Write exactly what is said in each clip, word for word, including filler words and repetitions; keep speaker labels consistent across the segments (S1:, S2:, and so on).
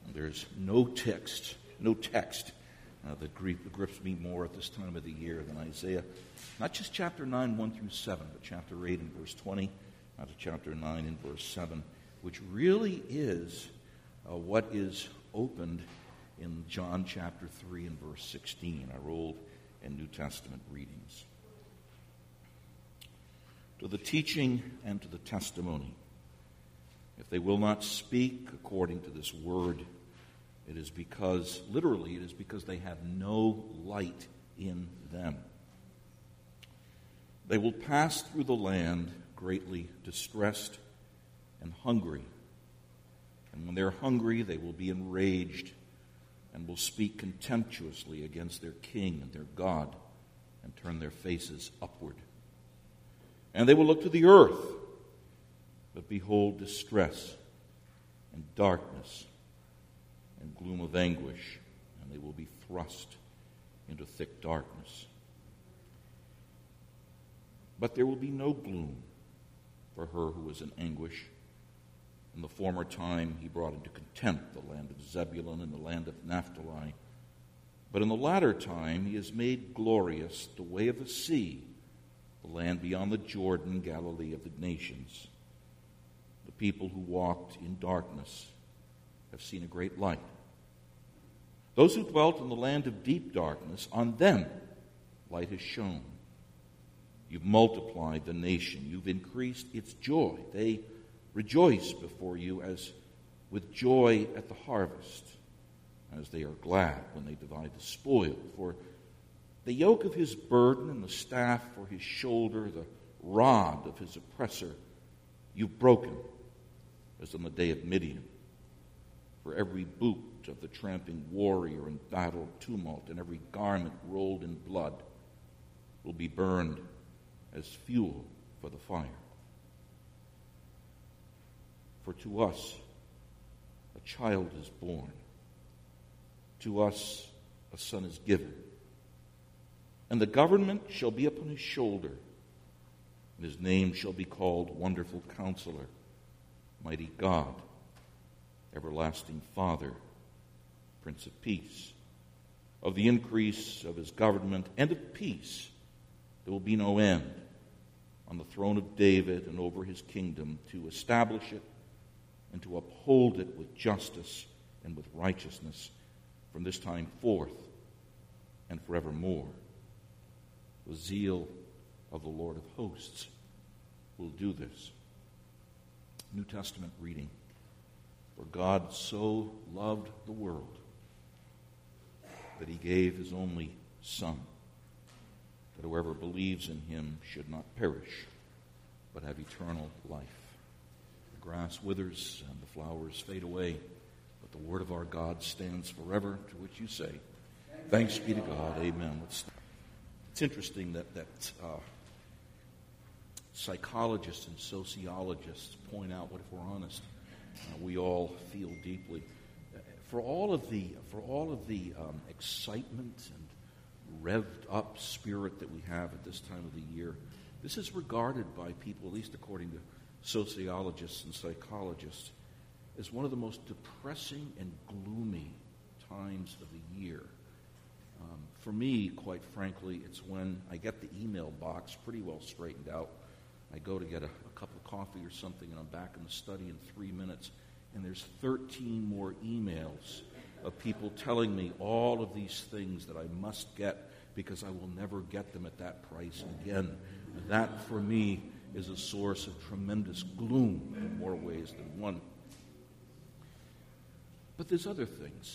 S1: There's no text, no text uh, that grips me more at this time of the year than Isaiah. Not just chapter nine, one through seven, but chapter eight and verse twenty, not to chapter nine and verse seven, which really is uh, what is opened in John chapter three and verse sixteen, our Old and New Testament readings. To the teaching and to the testimony. If they will not speak according to this word, it is because, literally, it is because they have no light in them. They will pass through the land greatly distressed and hungry. And when they're hungry, they will be enraged and will speak contemptuously against their king and their God and turn their faces upward. And they will look to the earth, but behold distress and darkness and gloom of anguish, and they will be thrust into thick darkness. But there will be no gloom for her who is in anguish. In the former time he brought into contempt the land of Zebulun and the land of Naphtali. But in the latter time he has made glorious the way of the sea, the land beyond the Jordan, Galilee of the nations. The people who walked in darkness have seen a great light. Those who dwelt in the land of deep darkness, on them light has shone. You've multiplied the nation. You've increased its joy. They rejoice before you as with joy at the harvest, as they are glad when they divide the spoil. For the yoke of his burden and the staff for his shoulder, the rod of his oppressor, you've broken, as on the day of Midian. For every boot of the tramping warrior in battle tumult and every garment rolled in blood will be burned as fuel for the fire. For to us a child is born, to us a son is given, and the government shall be upon his shoulder, and his name shall be called Wonderful Counselor, Mighty God, Everlasting Father, Prince of Peace. Of the increase of his government and of peace there will be no end, on the throne of David and over his kingdom, to establish it and to uphold it with justice and with righteousness from this time forth and forevermore. The zeal of the Lord of hosts will do this. New Testament reading. For God so loved the world that he gave his only Son, that whoever believes in him should not perish, but have eternal life. The grass withers and the flowers fade away, but the word of our God stands forever, to which you say, thanks be to God, amen. It's, it's interesting that, that uh, psychologists and sociologists point out, what if we're honest, uh, we all feel deeply. For all of the, for all of the um, excitement and revved up spirit that we have at this time of the year, this is regarded by people, at least according to sociologists and psychologists, as one of the most depressing and gloomy times of the year. Um, for me, quite frankly, it's when I get the email box pretty well straightened out. I go to get a, a cup of coffee or something, and I'm back in the study in three minutes, and there's thirteen more emails of people telling me all of these things that I must get because I will never get them at that price again. And that, for me, is a source of tremendous gloom in more ways than one. But there's other things.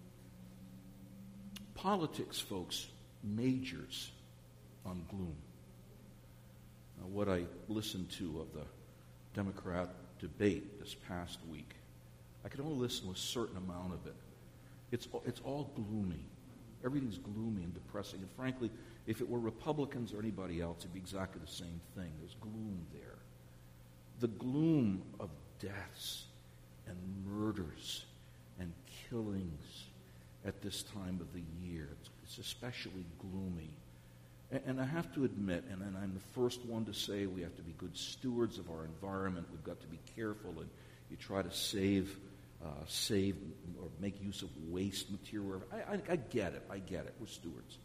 S1: Politics, folks, majors on gloom. Now, what I listened to of the Democrat debate this past week, I could only listen to a certain amount of it. It's, it's all gloomy. Everything's gloomy and depressing. And frankly, if it were Republicans or anybody else, it'd be exactly the same thing. There's gloom there. The gloom of deaths and murders and killings at this time of the year. It's, it's especially gloomy. And, and I have to admit, and, and I'm the first one to say we have to be good stewards of our environment. We've got to be careful, and you try to save uh, save or make use of waste material. I, I, I get it. I get it. We're stewards.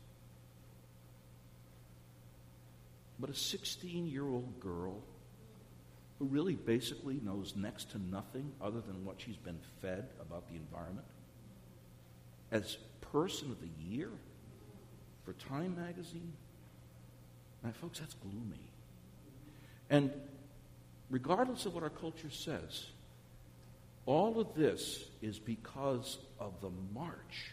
S1: But a sixteen-year-old girl who really basically knows next to nothing other than what she's been fed about the environment, as Person of the Year for Time magazine, now, folks, that's gloomy. And regardless of what our culture says, all of this is because of the march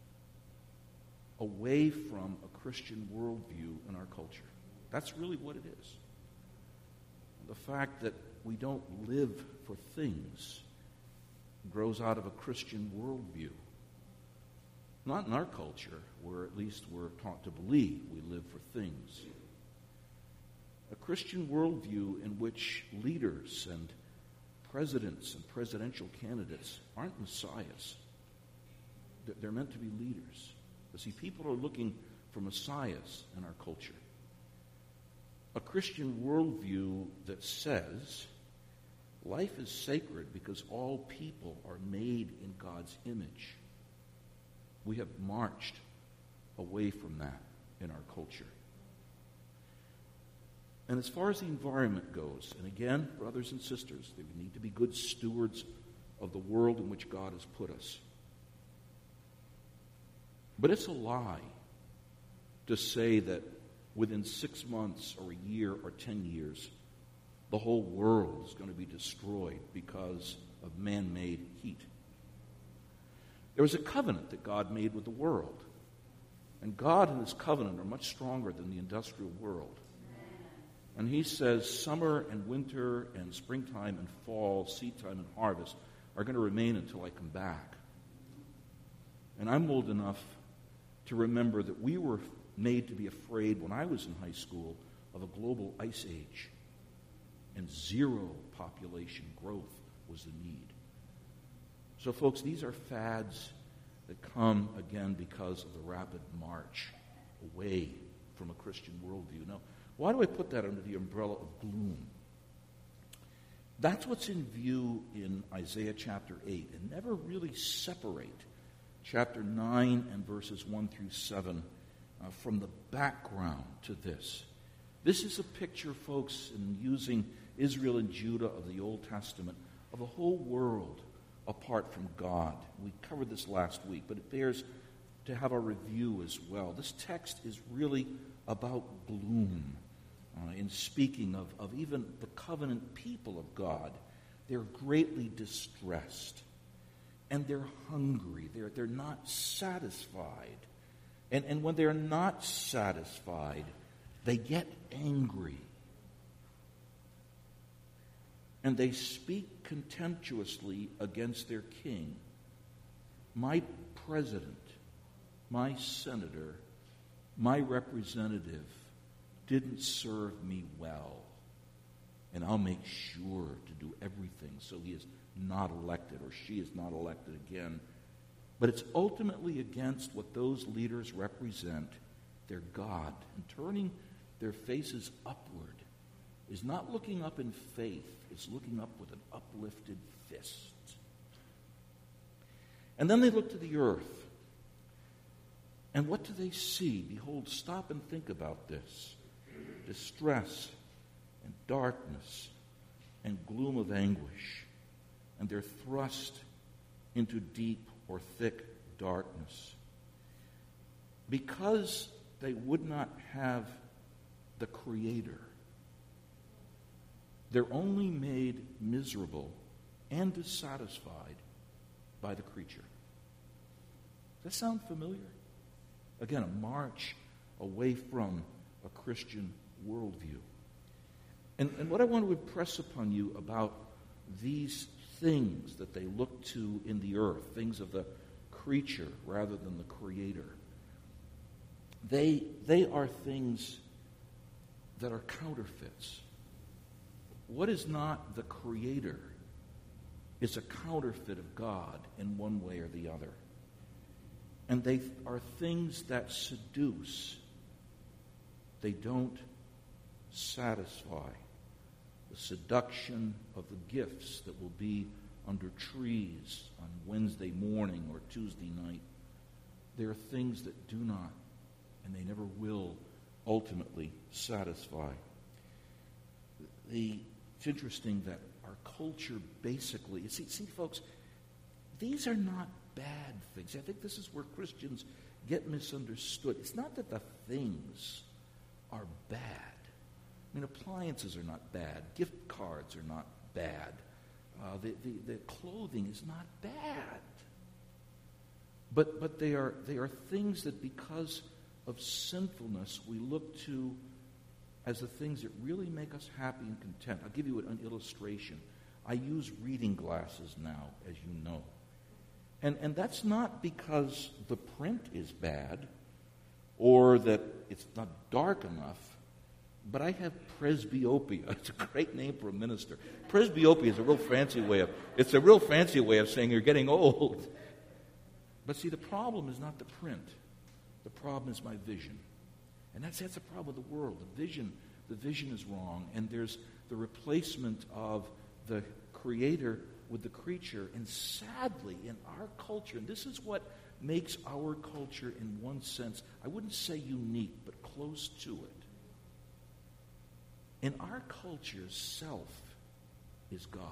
S1: away from a Christian worldview in our culture. That's really what it is. The fact that we don't live for things grows out of a Christian worldview. Not in our culture, where at least we're taught to believe we live for things. A Christian worldview in which leaders and presidents and presidential candidates aren't messiahs. They're meant to be leaders. You see, people are looking for messiahs in our culture. A Christian worldview that says life is sacred because all people are made in God's image. We have marched away from that in our culture. And as far as the environment goes, and again, brothers and sisters, we need to be good stewards of the world in which God has put us. But it's a lie to say that within six months or a year or ten years, the whole world is going to be destroyed because of man-made heat. There was a covenant that God made with the world. And God and his covenant are much stronger than the industrial world. And he says summer and winter and springtime and fall, seed time and harvest are going to remain until I come back. And I'm old enough to remember that we were made to be afraid when I was in high school of a global ice age. And zero population growth was the need. So, folks, these are fads that come, again, because of the rapid march away from a Christian worldview. Now, why do I put that under the umbrella of gloom? That's what's in view in Isaiah chapter eight, and never really separate chapter nine and verses one through seven uh, from the background to this. This is a picture, folks, in using Israel and Judah of the Old Testament, of a whole world apart from God. We covered this last week, but it bears to have a review as well. This text is really about gloom. Uh, in speaking of, of even the covenant people of God, they're greatly distressed. And they're hungry. They're, they're not satisfied. And, and when they're not satisfied, they get angry. And they speak contemptuously against their king. My president, my senator, my representative didn't serve me well. And I'll make sure to do everything so he is not elected or she is not elected again. But it's ultimately against what those leaders represent, their God. And turning their faces upward is not looking up in faith, it's looking up with an uplifted fist. And then they look to the earth. And what do they see? Behold, stop and think about this. Distress and darkness and gloom of anguish. And they're thrust into deep or thick darkness. Because they would not have the Creator. They're only made miserable and dissatisfied by the creature. Does that sound familiar? Again, a march away from a Christian worldview. And, and what I want to impress upon you about these things that they look to in the earth, things of the creature rather than the Creator, they, they are things that are counterfeits. What is not the Creator is a counterfeit of God in one way or the other. And they are things that seduce. They don't satisfy. The seduction of the gifts that will be under trees, Wednesday morning or Tuesday night. There are things that do not, and they never will, ultimately satisfy. The, it's interesting that our culture basically, see, see, folks, these are not bad things. I think this is where Christians get misunderstood. It's not that the things are bad. I mean, appliances are not bad. Gift cards are not bad. Uh, the, the, the clothing is not bad. But but they are they are things that because of sinfulness we look to as the things that really make us happy and content. I'll give you an illustration. I use reading glasses now, as you know. And and that's not because the print is bad or that it's not dark enough, but I have presbyopia. It's a great name for a minister. Presbyopia is a real fancy way of it's a real fancy way of saying you're getting old. But see, the problem is not the print. The problem is my vision. And that's that's the problem with the world. The vision, the vision is wrong, and there's the replacement of the creator with the creature. And sadly, in our culture, and this is what makes our culture in one sense, I wouldn't say unique, but close to it. In our culture, self is God.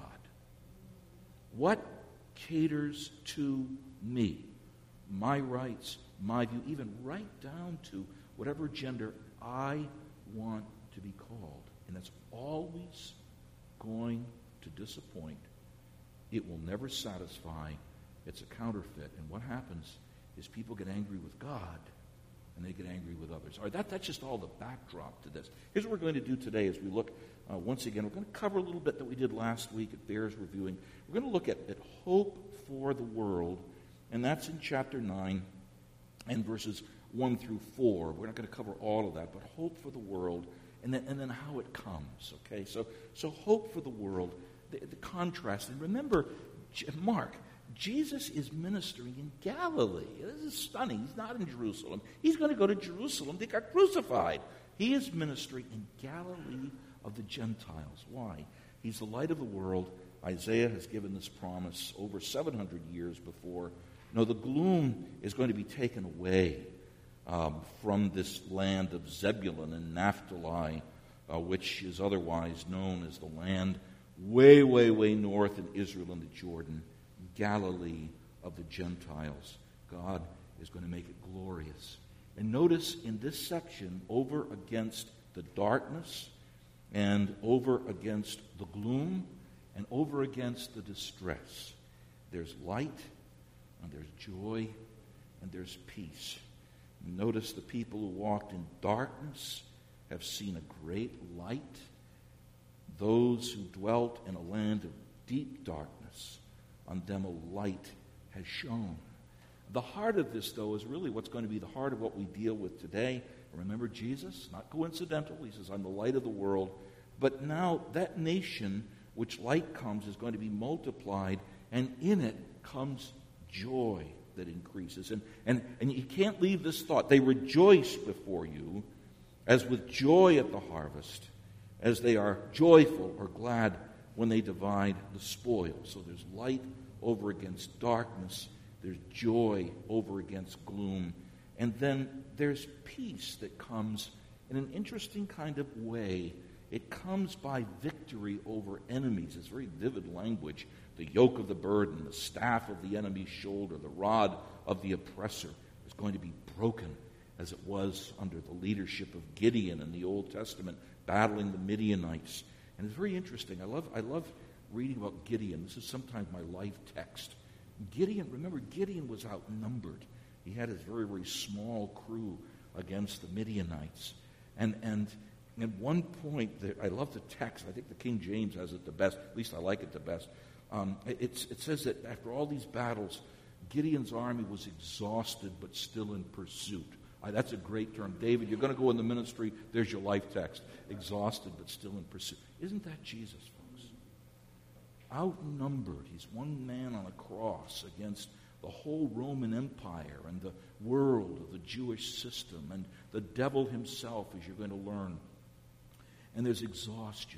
S1: What caters to me? My rights, my view, even right down to whatever gender I want to be called. And that's always going to disappoint. It will never satisfy. It's a counterfeit. And what happens is people get angry with God and they get angry with others. All right, that, that's just all the backdrop to this. Here's what we're going to do today as we look, uh, once again, we're going to cover a little bit that we did last week. It bears reviewing. We're going to look at, at hope for the world, and that's in chapter nine and verses one through four. We're not going to cover all of that, but hope for the world, and then, and then how it comes, okay? So, so hope for the world, the, the contrast. And remember, Mark, Jesus is ministering in Galilee. This is stunning. He's not in Jerusalem. He's going to go to Jerusalem. They got crucified. He is ministering in Galilee of the Gentiles. Why? He's the light of the world. Isaiah has given this promise over seven hundred years before. No, the gloom is going to be taken away um, from this land of Zebulun and Naphtali, uh, which is otherwise known as the land way, way, way north in Israel and the Jordan. Galilee of the Gentiles. God is going to make it glorious. And notice in this section, over against the darkness and over against the gloom and over against the distress, there's light and there's joy and there's peace. Notice the people who walked in darkness have seen a great light. Those who dwelt in a land of deep darkness, on them a light has shone. The heart of this, though, is really what's going to be the heart of what we deal with today. Remember Jesus? Not coincidental. He says, I'm the light of the world. But now that nation which light comes is going to be multiplied, and in it comes joy that increases. And, and, and you can't leave this thought. They rejoice before you as with joy at the harvest, as they are joyful or glad when they divide the spoil. So there's light over against darkness. There's joy over against gloom. And then there's peace that comes in an interesting kind of way. It comes by victory over enemies. It's very vivid language. The yoke of the burden, the staff of the enemy's shoulder, the rod of the oppressor is going to be broken, as it was under the leadership of Gideon in the Old Testament, battling the Midianites. And it's very interesting. I love I love reading about Gideon. This is sometimes my life text. Gideon, remember, Gideon was outnumbered. He had his very, very small crew against the Midianites. And and at one point, I love the text. I think the King James has it the best. At least I like it the best. Um, it's, it says that after all these battles, Gideon's army was exhausted but still in pursuit. Uh, that's a great term. David, you're going to go in the ministry. There's your life text. Exhausted but still in pursuit. Isn't that Jesus, folks? Outnumbered. He's one man on a cross against the whole Roman Empire and the world of the Jewish system and the devil himself, as you're going to learn. And there's exhaustion.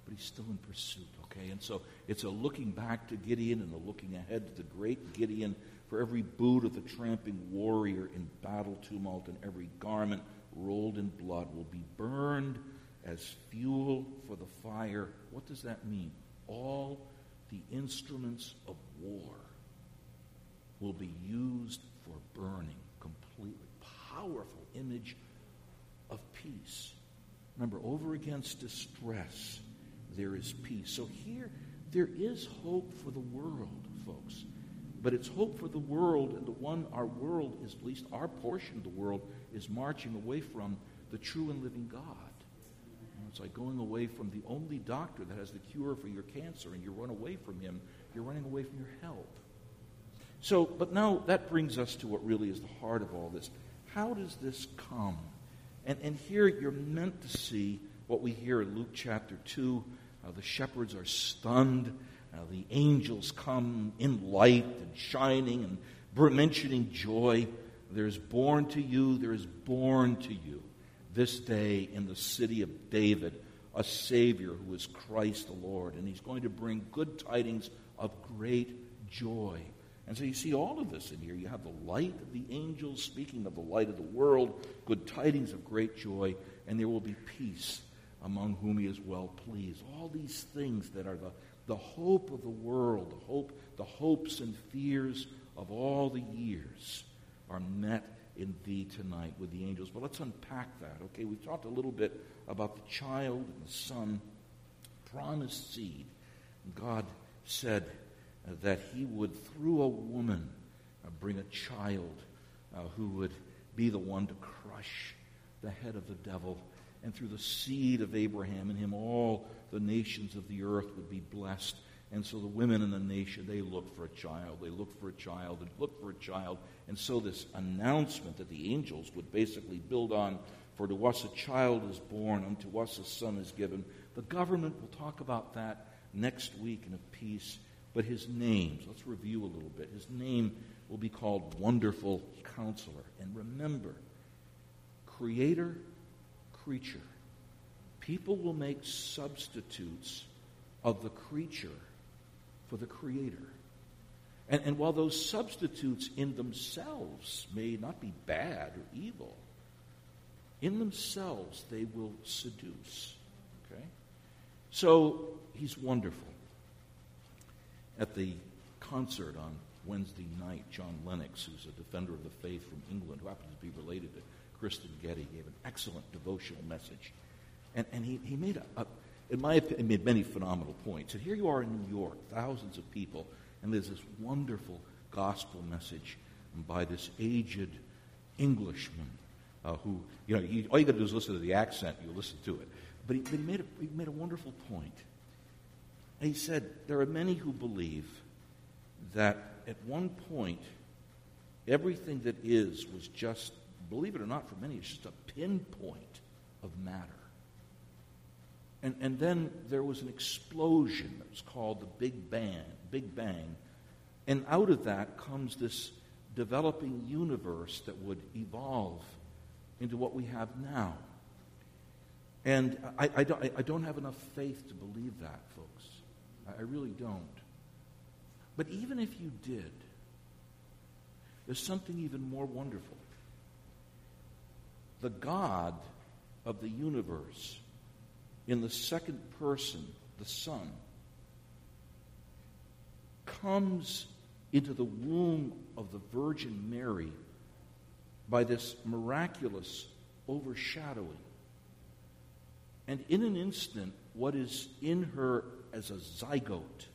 S1: but he's still in pursuit, okay? And so it's a looking back to Gideon and a looking ahead to the great Gideon. For every boot of the tramping warrior in battle tumult and every garment rolled in blood will be burned as fuel for the fire. What does that mean? All the instruments of war will be used for burning completely. Powerful image of peace. Remember, over against distress, there is peace. So here, there is hope for the world, folks. But it's hope for the world, and the one our world is, at least our portion of the world, is marching away from the true and living God. And it's like going away from the only doctor that has the cure for your cancer, and you run away from him. You're running away from your help. So, but now that brings us to what really is the heart of all this. How does this come? And, and here you're meant to see what we hear in Luke chapter two. Uh, the shepherds are stunned. Uh, the angels come in light and shining and mentioning joy. There's born to you, there is born to you this day in the city of David a Savior who is Christ the Lord. And he's going to bring good tidings of great joy. And so you see all of this in here. You have the light of the angels speaking of the light of the world, good tidings of great joy, and there will be peace among whom he is well pleased. All these things that are the, the hope of the world, the hope, the hopes and fears of all the years are met in thee tonight with the angels. But let's unpack that, okay? We've talked a little bit about the child and the son, promised seed. God said uh, that he would, through a woman, uh, bring a child uh, who would be the one to crush the head of the devil. And through the seed of Abraham, in him all the nations of the earth would be blessed. And so the women in the nation, they looked for a child. They looked for a child and looked for a child. And so this announcement that the angels would basically build on, for to us a child is born, unto us a son is given. The government, will talk about that next week in a piece. But his name, so let's review a little bit. His name will be called Wonderful Counselor. And remember, Creator, creature. People will make substitutes of the creature for the Creator. And, and while those substitutes in themselves may not be bad or evil, in themselves they will seduce. Okay? So he's wonderful. At the concert on Wednesday night, John Lennox, who's a defender of the faith from England, who happens to be related to Kristen Getty, gave an excellent devotional message. And, and he, he made, a, a, in my opinion, made many phenomenal points. And here you are in New York, thousands of people, and there's this wonderful gospel message by this aged Englishman uh, who, you know, he, all you got to do is listen to the accent, you listen to it. But he, but he, made a, he made a wonderful point. And he said, there are many who believe that at one point, everything that is was just, believe it or not, for many, it's just a pinpoint of matter. And, and then there was an explosion that was called the Big Bang, Big Bang. And out of that comes this developing universe that would evolve into what we have now. And I, I, don't, I don't have enough faith to believe that, folks. I, I really don't. But even if you did, there's something even more wonderful. The God of the universe, in the second person, the Son, comes into the womb of the Virgin Mary by this miraculous overshadowing. And in an instant, what is in her as a zygote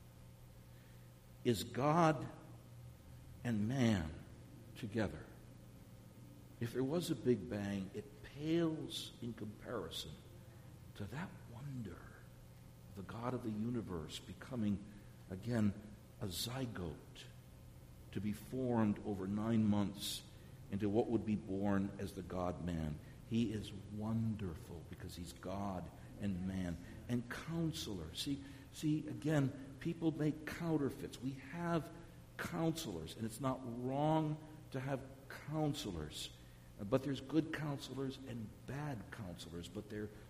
S1: is God and man together. If there was a Big Bang, it pales in comparison to that wonder, the God of the universe becoming, again, a zygote to be formed over nine months into what would be born as the God-man. He is wonderful because he's God and man. And counselor. See, see, again, people make counterfeits. We have counselors, and it's not wrong to have counselors. But there's good counselors and bad counselors, but they're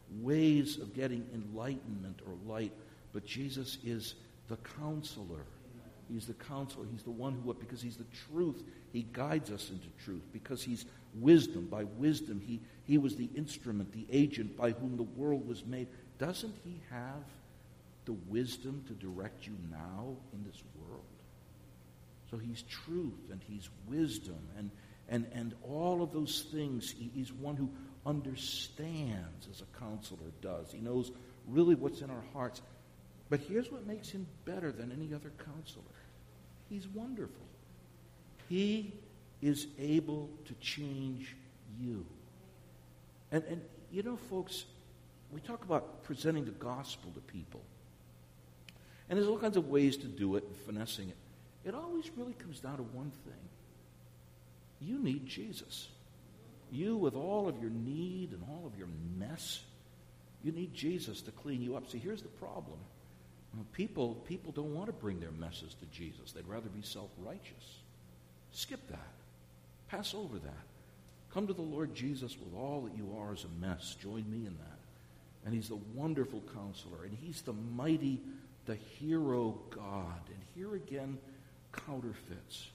S1: ways of getting enlightenment or light, but Jesus is the counselor. He's the counselor. He's the one who, because he's the truth, he guides us into truth. Because he's wisdom, by wisdom, he, he was the instrument, the agent by whom the world was made. Doesn't he have the wisdom to direct you now in this world? So he's truth and he's wisdom and, and, and all of those things. He, he's one who understands as a counselor does. He knows really what's in our hearts. But here's what makes him better than any other counselor. He's wonderful. He is able to change you. And, and you know, folks, we talk about presenting the gospel to people. And there's all kinds of ways to do it and finessing it. It always really comes down to one thing. You need Jesus. You, with all of your need and all of your mess, you need Jesus to clean you up. See, here's the problem. People, people don't want to bring their messes to Jesus. They'd rather be self-righteous. Skip that. Pass over that. Come to the Lord Jesus with all that you are as a mess. Join me in that. And he's the wonderful counselor. And he's the mighty, the hero God. And here again, counterfeits.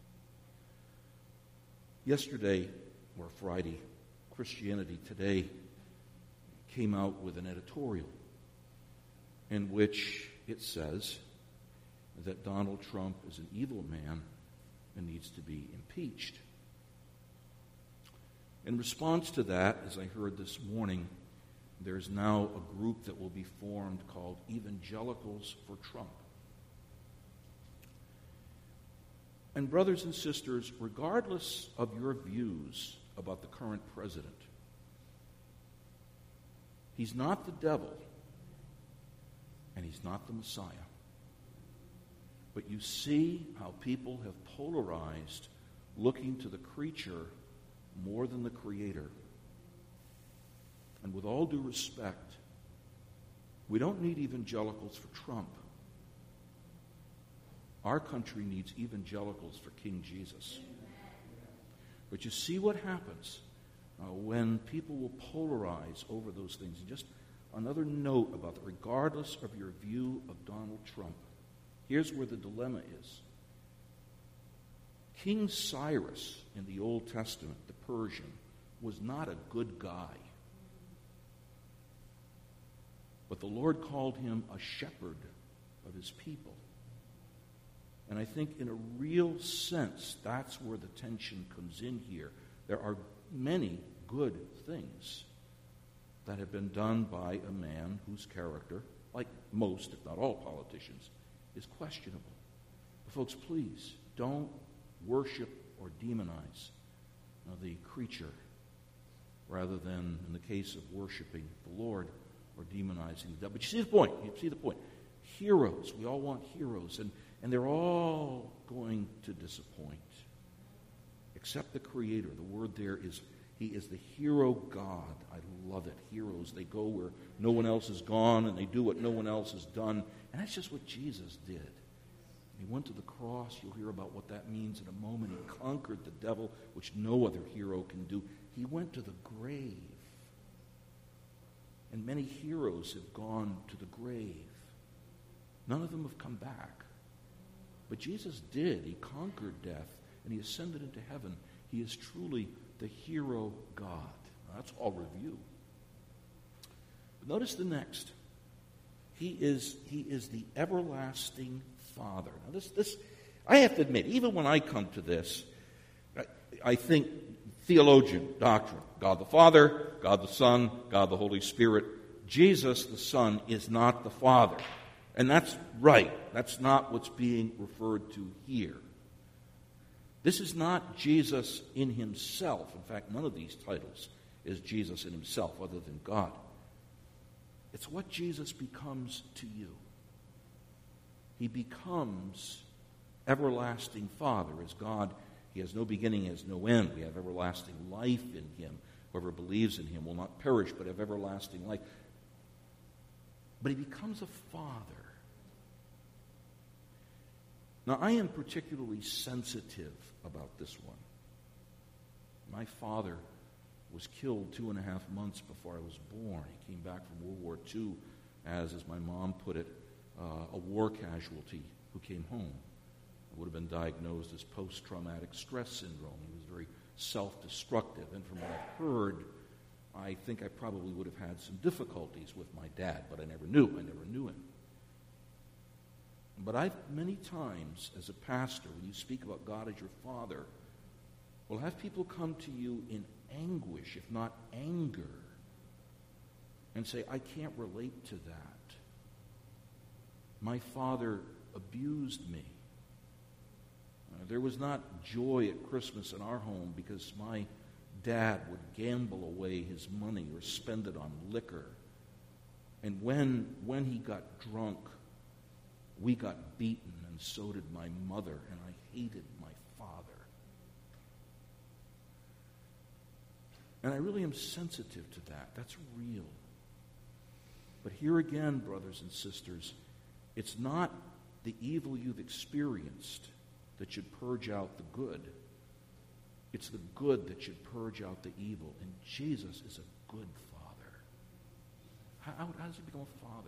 S1: Yesterday, or Friday, Christianity Today came out with an editorial in which it says that Donald Trump is an evil man and needs to be impeached. In response to that, as I heard this morning, there's now a group that will be formed called Evangelicals for Trump. And brothers and sisters, regardless of your views about the current president, he's not the devil, and he's not the Messiah. But you see how people have polarized, looking to the creature more than the Creator. And with all due respect, we don't need evangelicals for Trump. Our country needs evangelicals for King Jesus. But you see what happens uh, when people will polarize over those things. And just another note about that, regardless of your view of Donald Trump, here's where the dilemma is. King Cyrus in the Old Testament, the Persian, was not a good guy. But the Lord called him a shepherd of his people. And I think in a real sense, that's where the tension comes in here. There are many good things that have been done by a man whose character, like most, if not all politicians, is questionable. But folks, please, don't worship or demonize uh, the creature, rather than, in the case of worshiping the Lord, or demonizing the devil. But you see the point. You see the point. Heroes. We all want heroes. And, and they're all going to disappoint. Except the Creator. The word there is, He is the hero God. I love it. Heroes. They go where no one else has gone, and they do what no one else has done. And that's just what Jesus did. He went to the cross. You'll hear about what that means in a moment. He conquered the devil, which no other hero can do. He went to the grave. And many heroes have gone to the grave. None of them have come back. But Jesus did. He conquered death, and he ascended into heaven. He is truly the hero God. Now, that's all review. But notice the next. He is, he is the everlasting Father. Now, this, this, I have to admit, even when I come to this, I, I think theologian, doctrine, God the Father, God the Son, God the Holy Spirit. Jesus the Son is not the Father. And that's right. That's not what's being referred to here. This is not Jesus in himself. In fact, none of these titles is Jesus in himself other than God. It's what Jesus becomes to you. He becomes everlasting Father. As God, he has no beginning, he has no end. We have everlasting life in him. Whoever believes in him will not perish, but have everlasting life. But he becomes a father. Now, I am particularly sensitive about this one. My father was killed two and a half months before I was born. He came back from World War Two as, as my mom put it, uh, a war casualty who came home. It would have been diagnosed as post-traumatic stress syndrome. He was very self-destructive. And from what I've heard, I think I probably would have had some difficulties with my dad, but I never knew. I never knew him. But I've many times, as a pastor, when you speak about God as your Father, will have people come to you in anguish, if not anger, and say, I can't relate to that. My father abused me. Uh, there was not joy at Christmas in our home because my dad would gamble away his money or spend it on liquor. And when, when he got drunk, we got beaten, and so did my mother, and I hated my father. And I really am sensitive to that. That's real. But here again, brothers and sisters, it's not the evil you've experienced that should purge out the good. It's the good that should purge out the evil. And Jesus is a good Father. How, how does he become a father?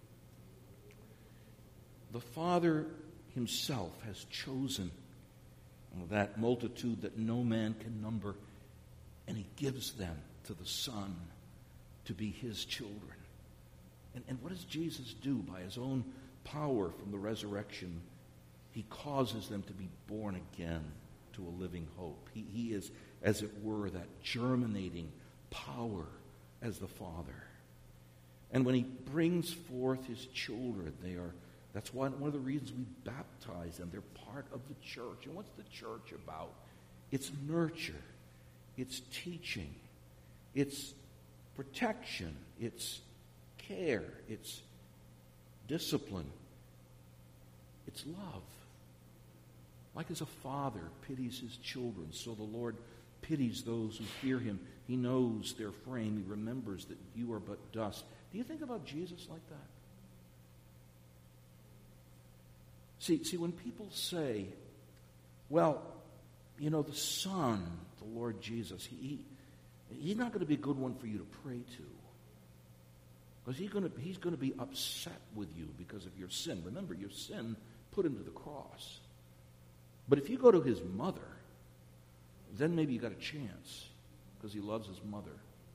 S1: The Father himself has chosen that multitude that no man can number, and he gives them to the Son to be his children. And, and what does Jesus do? By his own power from the resurrection, he causes them to be born again to a living hope. He, he is, as it were, that germinating power as the Father. And when he brings forth his children, they are, that's one, one of the reasons we baptize them. They're part of the church. And what's the church about? It's nurture. It's teaching. It's protection. It's care. It's discipline. It's love. Like as a father pities his children, so the Lord pities those who fear him. He knows their frame. He remembers that you are but dust. Do you think about Jesus like that? See, see, when people say, well, you know, the Son, the Lord Jesus, he, he he's not going to be a good one for you to pray to. Because he's going to, he's going to be upset with you because of your sin. Remember, your sin put him to the cross. But if you go to his mother, then maybe you got a chance because he loves his mother.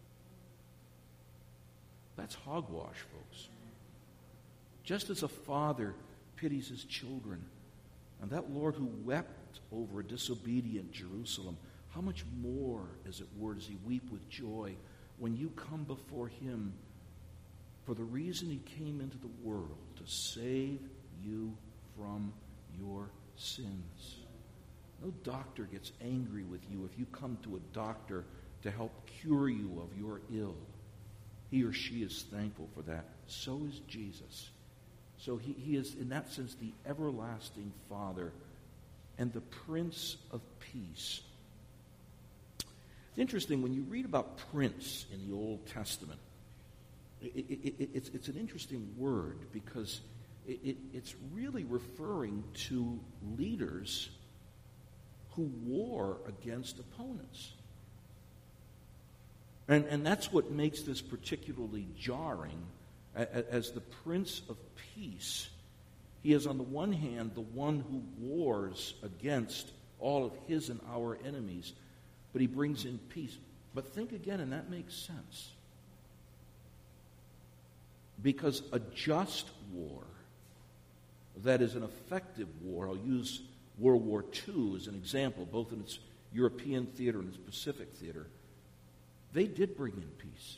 S1: That's hogwash, folks. Just as a father pities his children, and that Lord who wept over a disobedient Jerusalem, how much more, as it were, does he weep with joy when you come before him for the reason he came into the world, to save you from your sins. No doctor gets angry with you if you come to a doctor to help cure you of your ill. He or she is thankful for that. So is Jesus. So he, he is, in that sense, the everlasting Father and the Prince of Peace. It's interesting, when you read about prince in the Old Testament, it, it, it, it's, it's an interesting word because it, it, it's really referring to leaders who war against opponents. And, and that's what makes this particularly jarring. As the Prince of Peace, he is on the one hand the one who wars against all of his and our enemies, but he brings in peace. But think again, and that makes sense. Because a just war, that is an effective war, I'll use World War Two as an example, both in its European theater and its Pacific theater, they did bring in peace.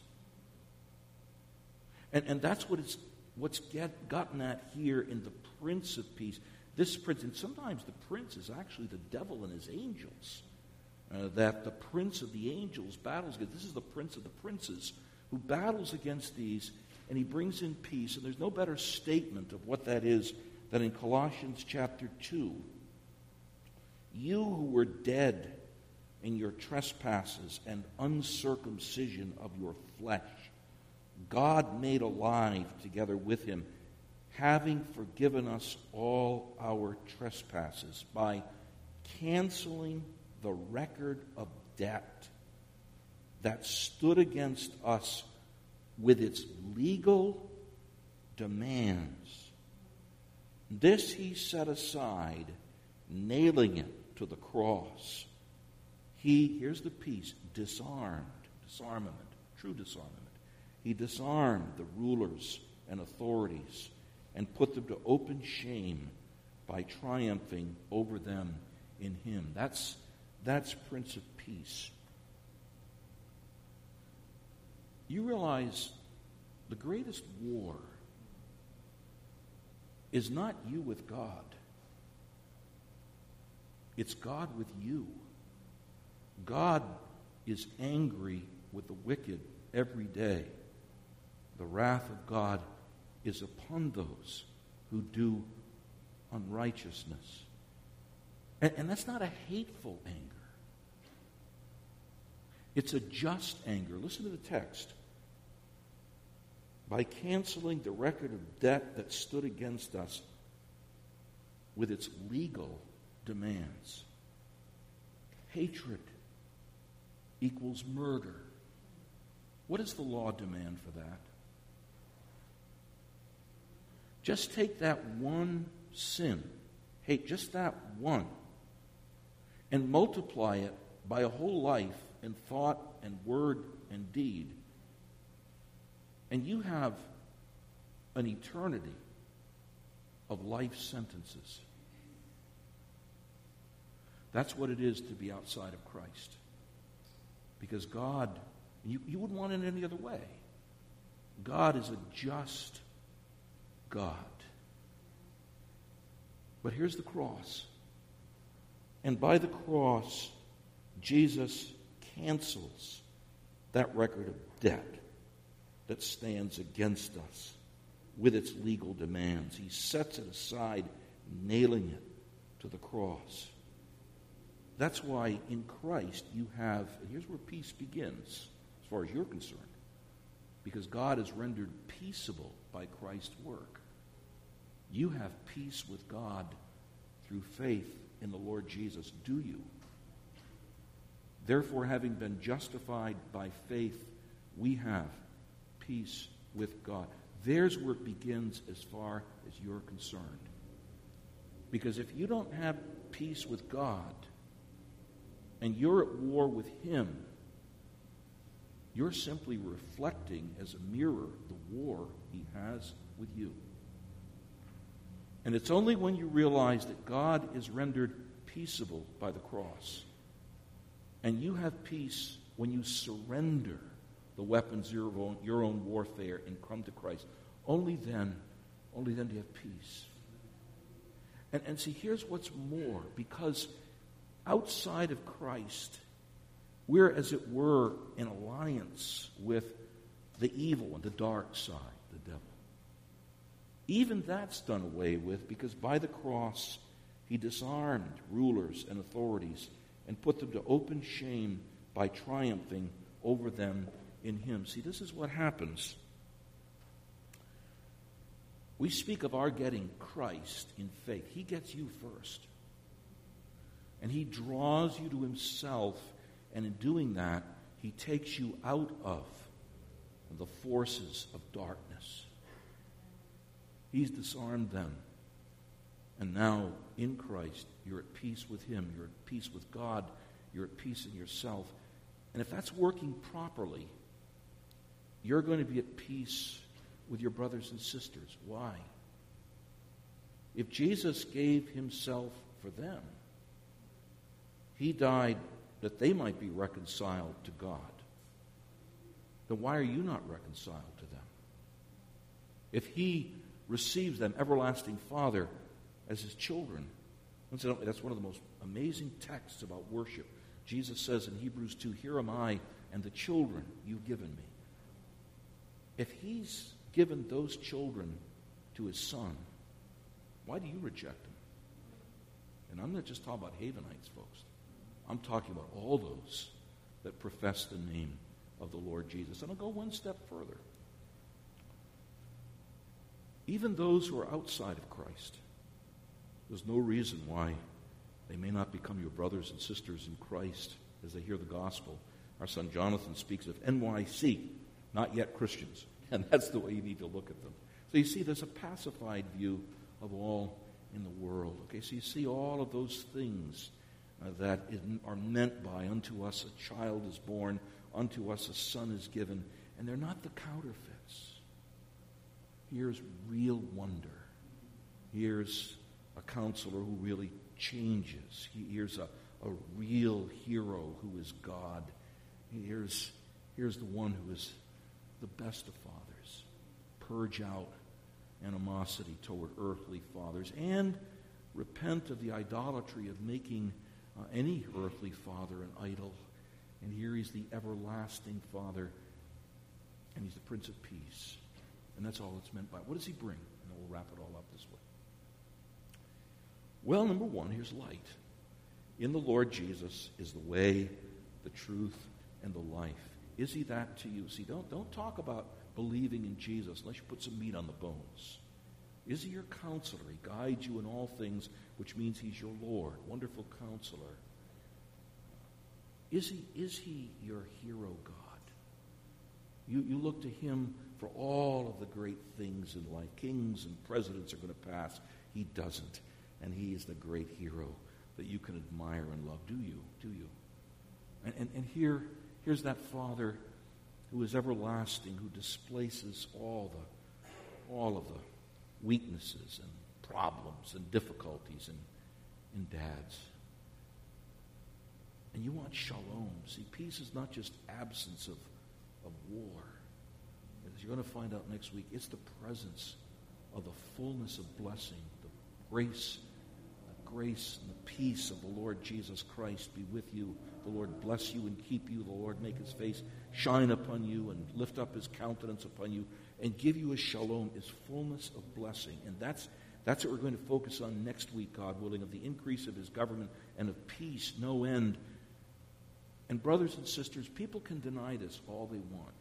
S1: And, and that's what it's, what's get, gotten at here in the Prince of Peace. This prince, and sometimes the prince is actually the devil and his angels. Uh, that the prince of the angels battles against. This is the prince of the princes who battles against these, and he brings in peace. And there's no better statement of what that is than in Colossians chapter two. You who were dead in your trespasses and uncircumcision of your flesh, God made alive together with him, having forgiven us all our trespasses by canceling the record of debt that stood against us with its legal demands. This he set aside, nailing it to the cross. He, here's the piece, disarmed, disarmament, true disarmament. He disarmed the rulers and authorities and put them to open shame by triumphing over them in him. That's, that's Prince of Peace. You realize the greatest war is not you with God. It's God with you. God is angry with the wicked every day. The wrath of God is upon those who do unrighteousness. And, and that's not a hateful anger. It's a just anger. Listen to the text. By canceling the record of debt that stood against us with its legal demands. Hatred equals murder. What does the law demand for that? Just take that one sin, hate just that one, and multiply it by a whole life in thought and word and deed. And you have an eternity of life sentences. That's what it is to be outside of Christ. Because God, you, you wouldn't want it any other way. God is a just God. But here's the cross. And by the cross, Jesus cancels that record of debt that stands against us with its legal demands. He sets it aside, nailing it to the cross. That's why in Christ you have, and here's where peace begins, as far as you're concerned, because God is rendered peaceable by Christ's work. You have peace with God through faith in the Lord Jesus, do you? Therefore, having been justified by faith, we have peace with God. There's where it begins as far as you're concerned. Because if you don't have peace with God, and you're at war with Him, you're simply reflecting as a mirror the war He has with you. And it's only when you realize that God is rendered peaceable by the cross, and you have peace when you surrender the weapons of your own, your own warfare and come to Christ. Only then, only then do you have peace. And, and see, here's what's more, because outside of Christ, we're, as it were, in alliance with the evil and the dark side, the devil. Even that's done away with, because by the cross, He disarmed rulers and authorities and put them to open shame by triumphing over them in Him. See, this is what happens. We speak of our getting Christ in faith. He gets you first. And He draws you to Himself, and in doing that, He takes you out of the forces of darkness. He's disarmed them. And now, in Christ, you're at peace with Him. You're at peace with God. You're at peace in yourself. And if that's working properly, you're going to be at peace with your brothers and sisters. Why? If Jesus gave Himself for them, He died that they might be reconciled to God. Then why are you not reconciled to them? If He receives them, everlasting Father, as His children. Incidentally, that's one of the most amazing texts about worship. Jesus says in Hebrews two, "Here am I and the children you've given me." If He's given those children to His Son, why do you reject Him? And I'm not just talking about Havenites, folks. I'm talking about all those that profess the name of the Lord Jesus. And I'll go one step further. Even those who are outside of Christ, there's no reason why they may not become your brothers and sisters in Christ as they hear the gospel. Our son Jonathan speaks of N Y C, not yet Christians. And that's the way you need to look at them. So you see, there's a pacified view of all in the world. Okay, so you see all of those things uh, that is, are meant by unto us a child is born, unto us a son is given, and they're not the counterfeits. Here's real wonder. Here's a counselor who really changes. Here's a, a real hero who is God. Here's, here's the one who is the best of fathers. Purge out animosity toward earthly fathers and repent of the idolatry of making uh, any earthly father an idol. And here he's the everlasting Father, and he's the Prince of Peace. And that's all it's meant by. What does he bring? And then we'll wrap it all up this way. Well, number one, here's light. In the Lord Jesus is the way, the truth, and the life. Is he that to you? See, don't, don't talk about believing in Jesus unless you put some meat on the bones. Is he your counselor? He guides you in all things, which means he's your Lord, wonderful counselor. Is he, is he your hero God? You, you look to him for all of the great things in life. Kings and presidents are going to pass. He doesn't. And he is the great hero that you can admire and love. Do you? Do you? And, and, and here, here's that Father who is everlasting, who displaces all the, all of the weaknesses and problems and difficulties in, in dads. And you want shalom. See, peace is not just absence of, of war. As you're going to find out next week, it's the presence of the fullness of blessing, the grace, the grace and the peace of the Lord Jesus Christ be with you. The Lord bless you and keep you. The Lord make his face shine upon you and lift up his countenance upon you and give you a shalom, his fullness of blessing. And that's that's what we're going to focus on next week, God willing, of the increase of his government and of peace, no end. And brothers and sisters, people can deny this all they want.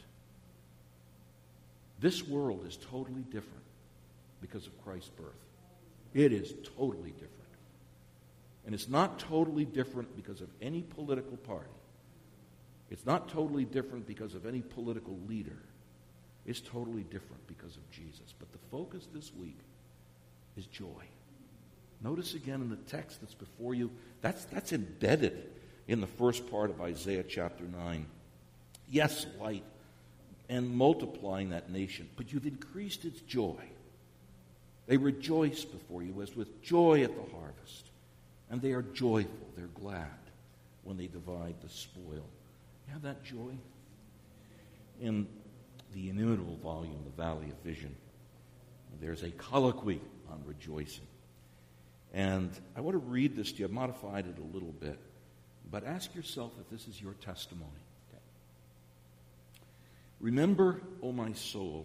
S1: This world is totally different because of Christ's birth. It is totally different. And it's not totally different because of any political party. It's not totally different because of any political leader. It's totally different because of Jesus. But the focus this week is joy. Notice again in the text that's before you, that's, that's embedded in the first part of Isaiah chapter nine. Yes, light and multiplying that nation, but you've increased its joy. They rejoice before you as with joy at the harvest. And they are joyful, they're glad when they divide the spoil. You have that joy? In the inimitable volume, The Valley of Vision, there's a colloquy on rejoicing. And I want to read this to you. I've modified it a little bit. But ask yourself if this is your testimony. Okay. Remember, O my soul,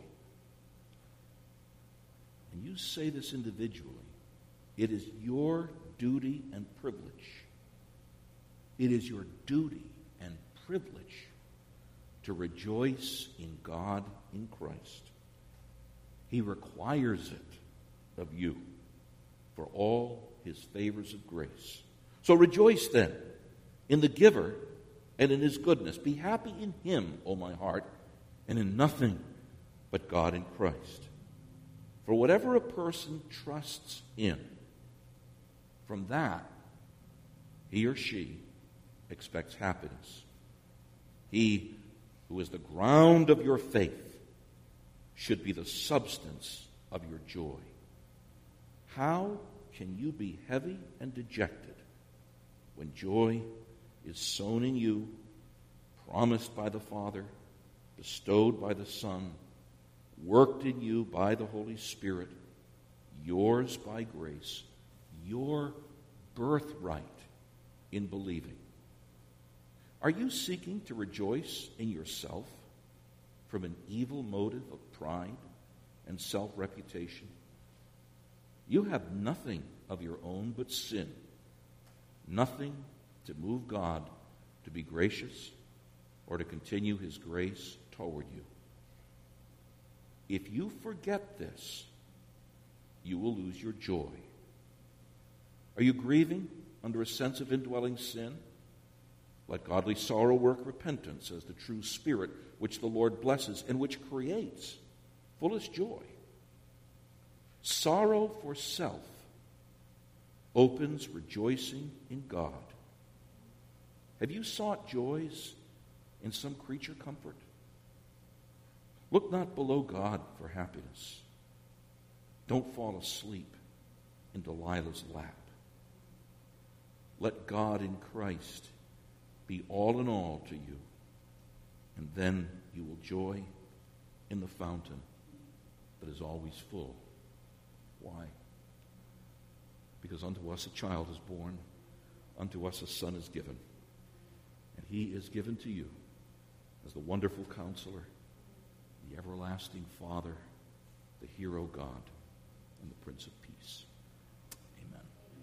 S1: and you say this individually, it is your duty and privilege. It is your duty and privilege to rejoice in God in Christ. He requires it of you for all his favors of grace. So rejoice then in the giver and in his goodness. Be happy in him, O my heart, and in nothing but God in Christ. For whatever a person trusts in, from that he or she expects happiness. He who is the ground of your faith should be the substance of your joy. How can you be heavy and dejected when joy is sown in you, promised by the Father, bestowed by the Son, worked in you by the Holy Spirit, yours by grace, your birthright in believing? Are you seeking to rejoice in yourself from an evil motive of pride and self-reputation? You have nothing of your own but sin, nothing to move God to be gracious or to continue his grace toward you. If you forget this, you will lose your joy. Are you grieving under a sense of indwelling sin? Let godly sorrow work repentance as the true spirit which the Lord blesses and which creates fullest joy. Sorrow for self opens rejoicing in God. Have you sought joys in some creature comfort? Look not below God for happiness. Don't fall asleep in Delilah's lap. Let God in Christ be all in all to you, and then you will joy in the fountain that is always full. Why? Because unto us a child is born, unto us a son is given, and he is given to you as the wonderful Counselor, the everlasting Father, the hero God, and the Prince of Peace. Amen.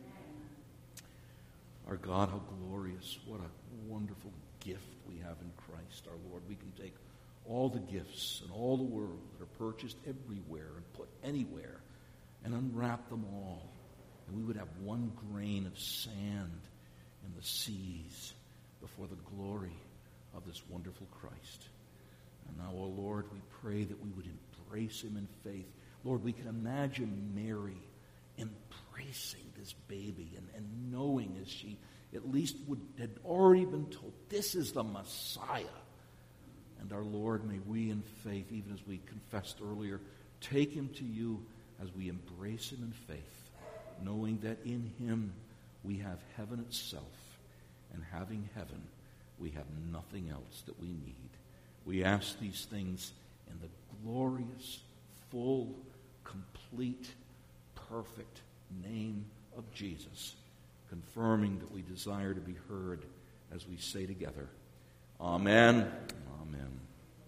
S1: Our God, how glorious, what a wonderful gift we have in Christ, our Lord. We can take all the gifts and all the world that are purchased everywhere and put anywhere and unwrap them all. And we would have one grain of sand in the seas before the glory of this wonderful Christ. And now, O Lord, we pray that we would embrace him in faith. Lord, we can imagine Mary embracing this baby and, and knowing, as she at least would had already been told, this is the Messiah. And our Lord, may we in faith, even as we confessed earlier, take him to you as we embrace him in faith, knowing that in him we have heaven itself, and having heaven, we have nothing else that we need. We ask these things in the glorious, full, complete, perfect name of Jesus, confirming that we desire to be heard as we say together, Amen. Amen.